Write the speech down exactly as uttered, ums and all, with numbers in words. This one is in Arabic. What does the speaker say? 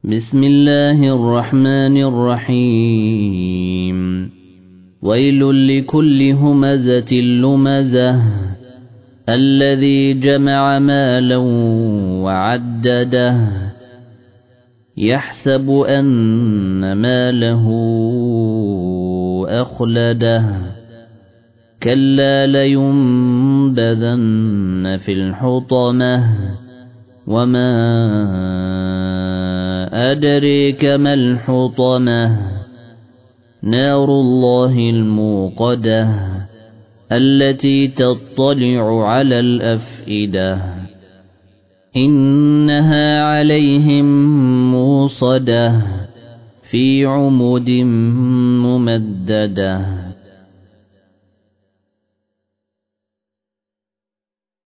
بسم الله الرحمن الرحيم ويل لكل همزة لمزة الذي جمع مالا وعدده يحسب أن ماله أخلده كلا لينبذن في الحطمة وما أدريك ما الحطمة نار الله الموقدة التي تطلع على الأفئدة إنها عليهم موصدة في عمد ممددة.